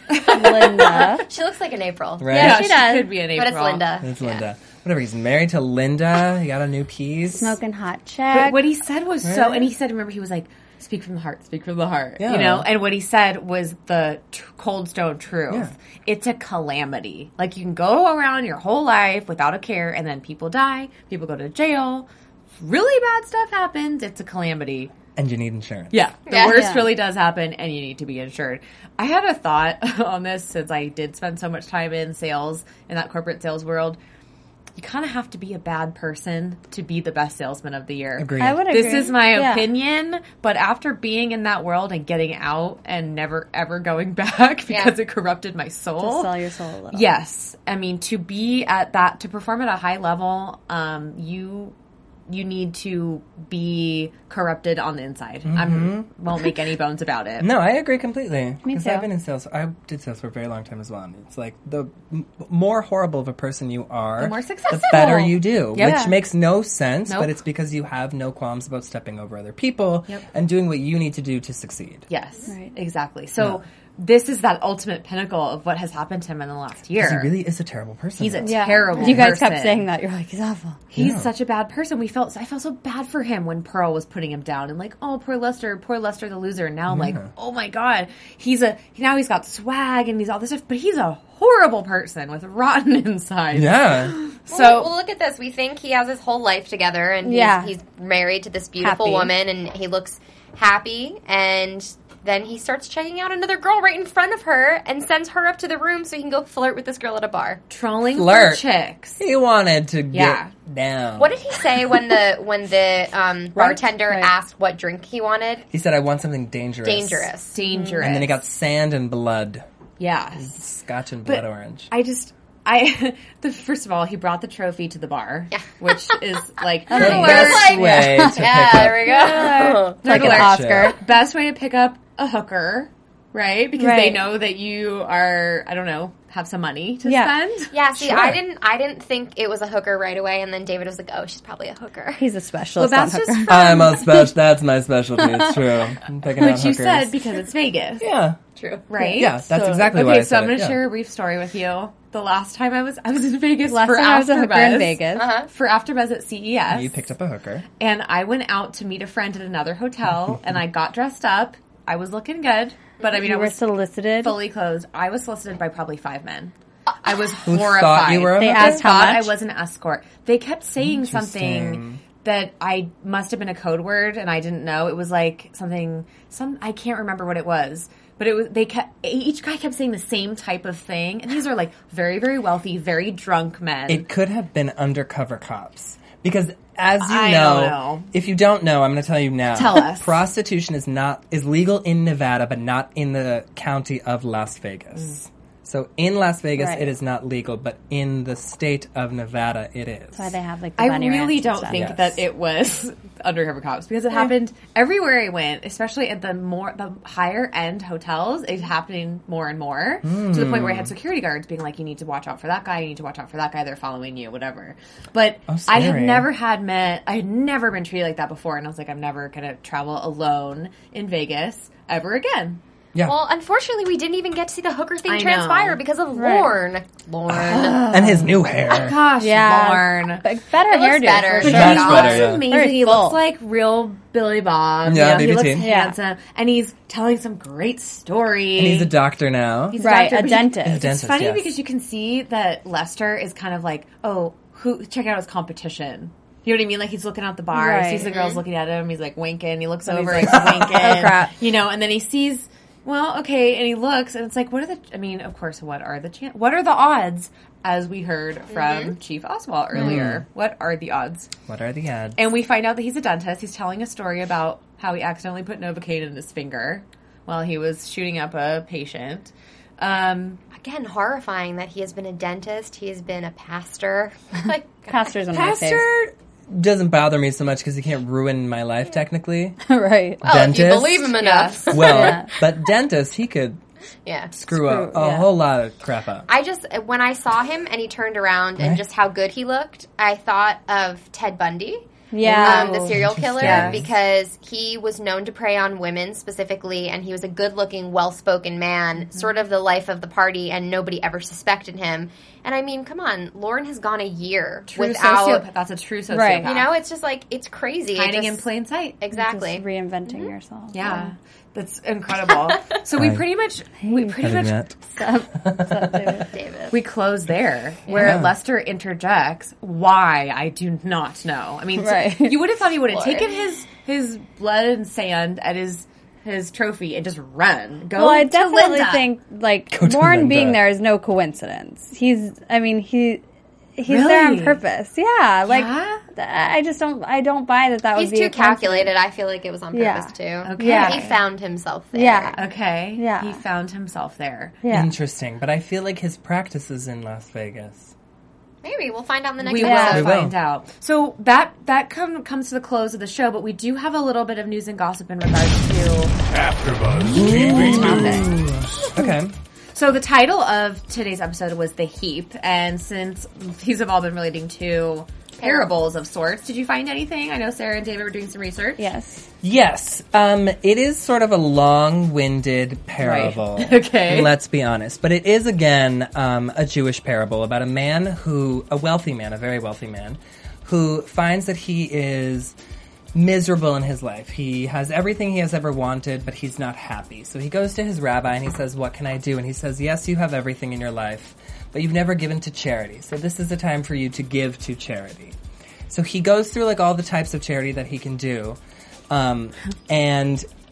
Linda. She looks like an April, right? Yeah, she, she does. could be an April. but it's Linda. It's Yeah. Linda. Whatever. He's married to Linda. He got a new piece. Smoking hot But check. what he said was so, Right. and he said, remember, he was like, speak from the heart, speak from the heart, Yeah. you know? And what he said was the tr- cold stone truth. Yeah. It's a calamity. Like, you can go around your whole life without a care, and then people die, people go to jail, really bad stuff happens, it's a calamity. And you need insurance. Yeah, the Yeah. worst Yeah. really does happen, and you need to be insured. I had a thought on this since I did spend so much time in sales, in that corporate sales world. You kind of have to be a bad person to be the best salesman of the year. Agreed. I would agree. This is my Yeah. opinion, but after being in that world and getting out and never ever going back because Yeah. it corrupted my To soul. sell your soul a little. Yes. I mean, to be at that, to perform at a high level, um, you, you need to be corrupted on the inside. I won't make any bones about it. No, I agree completely. Me 'Cause too. I've been in sales. I did sales for a very long time as well. And it's like the m- more horrible of a person you are, The more successful. the better you do. Yep. Which makes no sense, Nope. but it's because you have no qualms about stepping over other people Yep. and doing what you need to do to succeed. Yes, Right. exactly. So Yeah. this is that ultimate pinnacle of what has happened to him in the last year. Because he really is a terrible person. He's a Yeah. terrible You guys kept person. saying that. You're like, he's awful. He's Yeah. such a bad person. We felt I felt so bad for him when Pearl was putting him down, and like, oh, poor Lester, poor Lester the loser. And now I'm like, oh my god, he's a now he's got swag and he's all this stuff, but he's a horrible person with rotten inside. Yeah. So well, well, look at this. We think he has his whole life together, and he's, Yeah. he's married to this beautiful Happy. woman, and he looks happy. And then he starts checking out another girl right in front of her and sends her up to the room so he can go flirt with this girl at a bar. Trolling Flirt. for chicks. He wanted to Yeah. get down. What did he say when the when the um, bartender Right. asked what drink he wanted? He said, I want something dangerous. Dangerous. Dangerous. And then he got sand and blood. Yeah. Scotch and blood But orange. I just, I, the first of all, he brought the trophy to the bar, Yeah. which is like, The nerd alert. best like- way to Yeah, pick there we go. Nerd Like an alert. Oscar. Best way to pick up a hooker, right? Because they Right. know that you are, I don't know, have some money to Yeah. spend. Yeah, see, Sure. I didn't I didn't think it was a hooker right away, and then David was like, oh, she's probably a hooker. He's a specialist. Well, that's on just hooker. from I'm a special. That's my specialty. It's true. I'm picking out what you hookers. said because it's Vegas. Yeah. True. Right? Yeah, that's So- exactly Okay, why I so said I'm going it. to Yeah. share a brief story with you. The last time I was I was in Vegas Last for time I was a hooker in AfterBuzz. Vegas. Uh-huh. For AfterBuzz at C E S. You picked up a hooker. And I went out to meet a friend at another hotel, and I got dressed up. I was looking good, but I mean, I You were was solicited. fully clothed. I was solicited by probably five men. I was Who horrified. thought you were a They hooker? asked how thought much? I was an escort. They kept saying something Interesting. that I must have been a code word, and I didn't know. It was like something. Some I can't remember what it was. But it was they kept each guy kept saying the same type of thing, and these are like very very wealthy, very drunk men. It could have been undercover cops. Because as you I know, don't know. if you don't know, I'm going to tell you now. Tell us. Prostitution is not is legal in Nevada, but not in the county of Las Vegas. So in Las Vegas, Right. it is not legal, but in the state of Nevada, it is. That's why they have like the I bunny really ranch and don't stuff. think Yes. that it was undercover cops because it happened everywhere I went, especially at the more the higher end hotels. It's happening more and more to the point where I had security guards being like, "You need to watch out for that guy. You need to watch out for that guy. They're following you, whatever." But Oh, I had scary. never had met. I had never been treated like that before, and I was like, "I'm never gonna travel alone in Vegas ever again." Yeah. Well, unfortunately, we didn't even get to see the hooker thing I know. transpire because of Right. Lorne. Lorne. and his new hair. Gosh, Yeah. Lorne. But better It looks hairdo. better. for But sure. Much he better, looks yeah. amazing. Very He full. looks like real Billy Bob. Yeah, You know, he B B looks T. Yeah. handsome, and he's telling some great story. And he's a doctor now. He's Right, doctor, a but you- dentist. A It's dentist, funny yes. because you can see that Lester is kind of like, oh, who? Check out his competition. You know what I mean? Like he's looking out the bar, Right. he sees the girls looking at him. He's like winking. He looks And he's over, like, he's winking. "Oh, crap." You know, and then he sees. Well, okay, and he looks, and it's like, what are the? I mean, of course, what are the chan- What are the odds? As we heard from Chief Oswald earlier, what are the odds? What are the odds? And we find out that he's a dentist. He's telling a story about how he accidentally put Novocaine in his finger while he was shooting up a patient. Um, Again, horrifying that he has been a dentist. He has been a pastor. like, Pastor's on my Pastor, Doesn't bother me so much because he can't ruin my life, technically. face. Right. well, if you Dentist? believe him enough. Well, Yeah. but dentist, he could Yeah. screw, up Screw- a yeah. whole lot of crap up. I just, when I saw him and he turned around and Right. just how good he looked, I thought of Ted Bundy. Yeah. Um, the serial killer, Yes. because he was known to prey on women specifically, and he was a good-looking, well-spoken man, sort of the life of the party, and nobody ever suspected him. And I mean, come on, Lauren has gone a year true without, sociopath. That's a true sociopath. Right. you know, it's just like, it's crazy. It hiding just- in plain sight. Exactly. Just reinventing yourself. Yeah, that's incredible. So we Hi. pretty much we pretty Having much met. David. we close there where Yeah. Lester interjects. Why I do not know. I mean, so Right. you would have thought he would have Lord. taken his his blood and sand at his his trophy and just run. Go Well, I to definitely Linda. think like Go to Lauren Linda. being there is no coincidence. He's, I mean, he he's there on Really? purpose. Yeah, like Yeah? th- I just don't, I don't buy that. That He's would be too a coincidence. calculated. I feel like it was on Yeah. purpose, too. Okay. Yeah. He found himself there. Yeah, Okay. Yeah. He found himself there. yeah. Interesting, but I feel like his practice is in Las Vegas. Maybe. We'll find out in the next We episode. will We will. find out. So that that come, comes to the close of the show, but we do have a little bit of news and gossip in regards to AfterBuzz T V News. Okay. So the title of today's episode was The Heap, and since these have all been relating to parables of sorts, did you find anything? I know Sarah and David were doing some research. Yes. Yes, um, it is sort of a long-winded parable. Right. Okay. Let's be honest. But it is, again, um, a Jewish parable about a man who, a wealthy man, a very wealthy man, who finds that he is miserable in his life. He has everything he has ever wanted, but he's not happy. So he goes to his rabbi and he says, "What can I do?" And he says, "Yes, you have everything in your life, but you've never given to charity. So this is the time for you to give to charity." So he goes through like all the types of charity that he can do. Um, and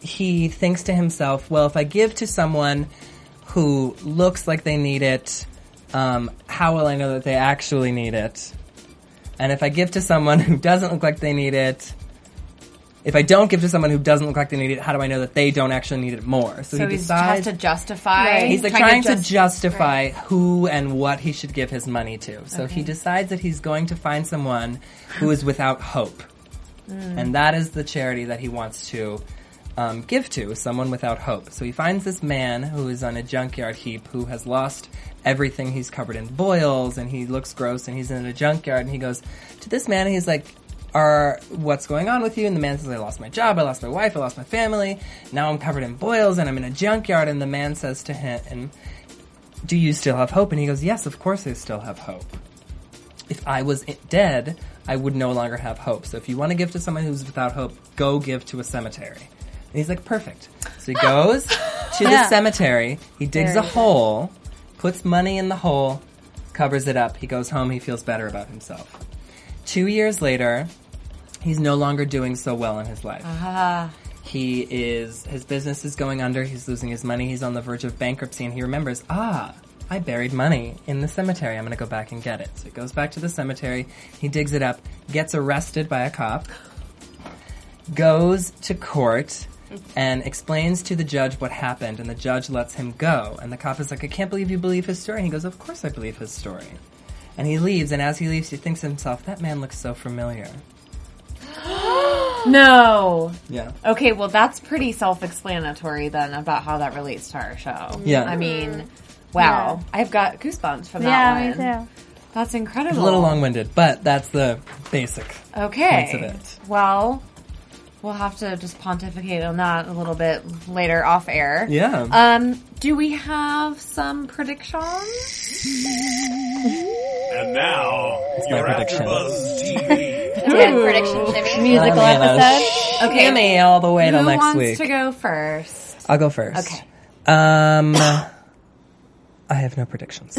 he thinks to himself, well, if I give to someone who looks like they need it, um, how will I know that they actually need it? And if I give to someone who doesn't look like they need it, if I don't give to someone who doesn't look like they need it, how do I know that they don't actually need it more? So, So he he decides has to justify. Right. He's like trying, to, just- justify who and what he should give his money to. So he decides that he's going to find someone who is without hope. And that is the charity that he wants to um, give to, someone without hope. So he finds this man who is on a junkyard heap who has lost everything. He's covered in boils and he looks gross and he's in a junkyard and he goes to this man and he's like, Are what's going on with you? And the man says, I lost my job, I lost my wife, I lost my family, now I'm covered in boils and I'm in a junkyard. And the man says to him, do you still have hope? And he goes, yes, of course I still have hope. If I was i- dead, I would no longer have hope. So if you want to give to someone who's without hope, go give to a cemetery. And he's like, perfect. So he goes to the Yeah. cemetery, he digs Very a good. hole, puts money in the hole, covers it up, he goes home, he feels better about himself. Two years later, he's no longer doing so well in his life. Ah. He is, his business is going under, he's losing his money, he's on the verge of bankruptcy, and he remembers, ah, I buried money in the cemetery, I'm gonna go back and get it. So he goes back to the cemetery, he digs it up, gets arrested by a cop, goes to court, and explains to the judge what happened, and the judge lets him go. And the cop is like, I can't believe you believe his story. And he goes, of course I believe his story. And he leaves, and as he leaves, he thinks to himself, that man looks so familiar. No. Yeah. Okay, well, that's pretty self-explanatory then about how that relates to our show. Yeah. I mean, wow. I've got goosebumps from that Yeah, one. me too. That's incredible. It's a little long-winded, but that's the basic Okay. points of it. Well, we'll have to just pontificate on that a little bit later off air. Yeah. Um, do we have some predictions? And now, my your prediction. AfterBuzz T V. Dead prediction, Jimmy. Musical I'm gonna episode. Okay. Gimme all the way till Who next wants week. to go first? I'll go first. Okay. Um, I have no predictions.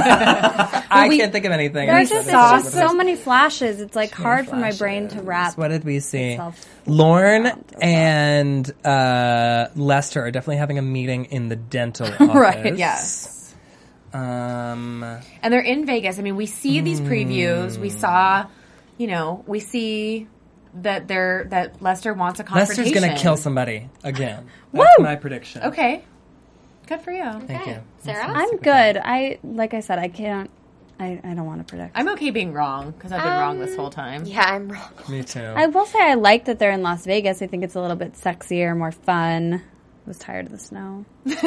I can't think of anything. There's I just, said it's it. just so many flashes. It's like many hard for my brain to flashes. wrap. What did we see? itself Lauren around a lot. and uh, Lester are definitely having a meeting in the dental office. Right, yes. Um, And they're in Vegas. I mean, we see these previews. Hmm. We saw, you know, we see that they're that Lester wants a confrontation. Lester's going to kill somebody again. That's Woo! my prediction. Okay, good for you. Thank Okay. you. Sarah? I'm good. I like I said, I can't. I, I don't want to predict. I'm okay being wrong because I've been wrong this Um, whole time. Yeah, I'm wrong. Me too. I will say I like that they're in Las Vegas. I think it's a little bit sexier, more fun. I was tired of the snow.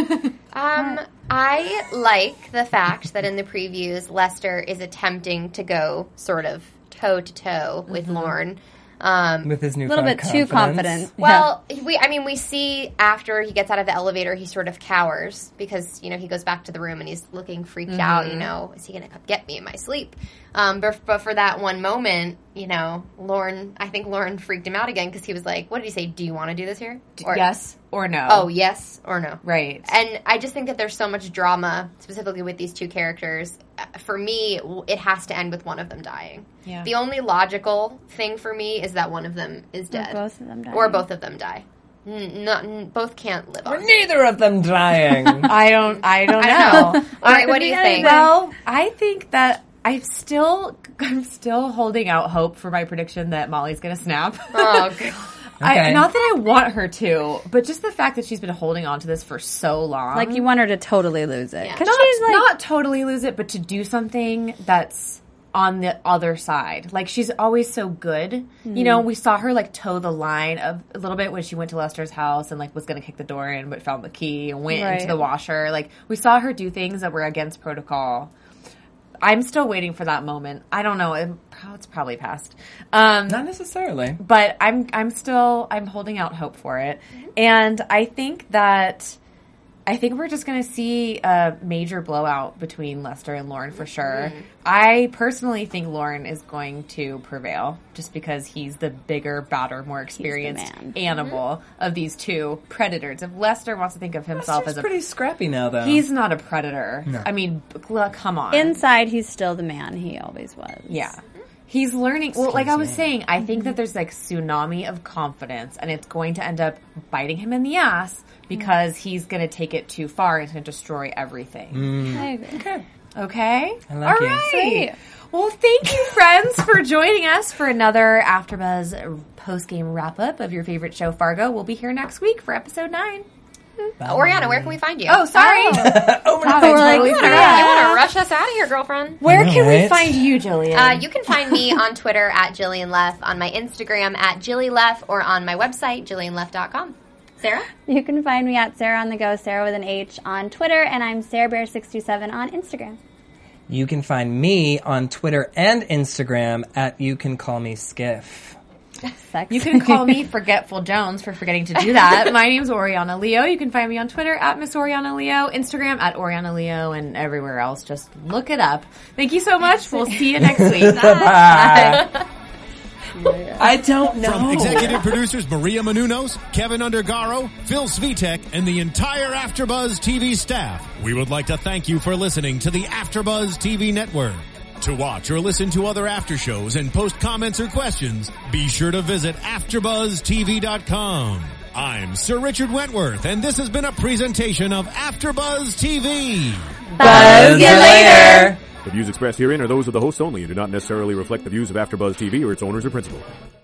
Um, I like the fact that in the previews, Lester is attempting to go sort of toe to toe with Lorne. Um, With his new A little bit too confident. well, we, I mean, we see after he gets out of the elevator, he sort of cowers because, you know, he goes back to the room and he's looking freaked out, you know, is he going to come get me in my sleep? Um, but, but for that one moment, you know, Lorne, I think Lorne freaked him out again because he was like, what did he say? Do you want to do this here? Or- Yes or no? Oh, yes or no. right. And I just think that there's so much drama, specifically with these two characters. Uh, For me, w- it has to end with one of them dying. Yeah. The only logical thing for me is that one of them is dead. both of them dying. Or both of them die. N- not, n- both can't live on. Neither of them dying. I don't. I don't I know. don't know. All right, what do you think? Well, I think that I'm still. I'm still holding out hope for my prediction that Molly's going to snap. Oh, God. I, Okay. not that I want her to, but just the fact that she's been holding on to this for so long. Like you want her to totally lose it Yeah. because not, she's like not totally lose it, but to do something that's on the other side. Like she's always so good. You know, we saw her like toe the line of a little bit when she went to Lester's house and like was going to kick the door in, but found the key and went Right. into the washer. Like we saw her do things that were against protocol. I'm still waiting for that moment. I don't know. It, it's probably past. Um, Not necessarily. but I'm I'm still I'm holding out hope for it, and I think that I think we're just going to see a major blowout between Lester and Lauren for sure. I personally think Lauren is going to prevail just because he's the bigger, badder, more experienced man. animal of these two predators. If Lester wants to think of himself Lester's as a pretty scrappy now, though. he's not a predator. I mean, look, come on. inside. He's still the man he always was. Yeah. He's learning. Well, like I was saying, I think that there's like tsunami of confidence, and it's going to end up biting him in the ass because he's going to take it too far and it's going to destroy everything. Mm. I agree. Okay. Okay. I like All it. right. Sweet. Well, thank you, friends, for joining us for another AfterBuzz post-game wrap-up of your favorite show, Fargo. We'll be here next week for episode nine. Oriana, where can we find you? Oh, sorry. Oh, God, I we're like, totally You forgot. want to rush us out of here, girlfriend? Where can we Right. find you, Jillian? Uh, you can find me on Twitter at Jillian Leff, on my Instagram at Jilly Leff, or on my website, jillian leff dot com. Sarah? You can find me at Sarah on the Go, Sarah with an H on Twitter, and I'm Sarah Bear six two seven on Instagram. You can find me on Twitter and Instagram at You Can Call Me Skiff. Sexy. You can call me Forgetful Jones for forgetting to do that. My name's Oriana Leo. You can find me on Twitter at Miss Oriana Leo, Instagram at Oriana Leo, and everywhere else. Just look it up. Thank you so much. We'll see you next week. Bye. I don't know. From executive producers Maria Menounos, Kevin Undergaro, Phil Svitek, and the entire AfterBuzz T V staff, we would like to thank you for listening to the AfterBuzz T V network. To watch or listen to other after shows and post comments or questions, be sure to visit after buzz t v dot com. I'm Sir Richard Wentworth, and this has been a presentation of AfterBuzz T V. Buzz you later. The views expressed herein are those of the hosts only and do not necessarily reflect the views of AfterBuzz T V or its owners or principals.